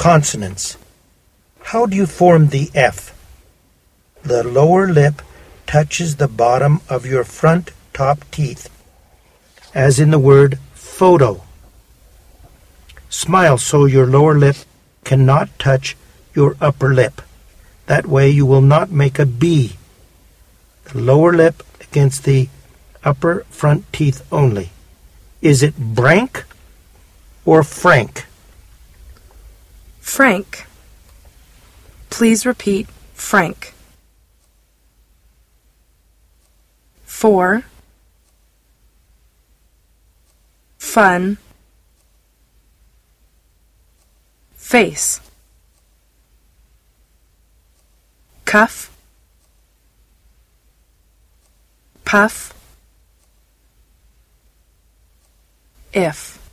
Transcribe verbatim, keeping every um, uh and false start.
Consonants. How do you form the F? The lower lip touches the bottom of your front top teeth, as in the word photo. Smile so your lower lip cannot touch your upper lip. That way you will not make a B. The lower lip against the upper front teeth only. Is it Brank or Frank? Frank. Please repeat Frank. For. Fun. Face. Cuff. Puff. If.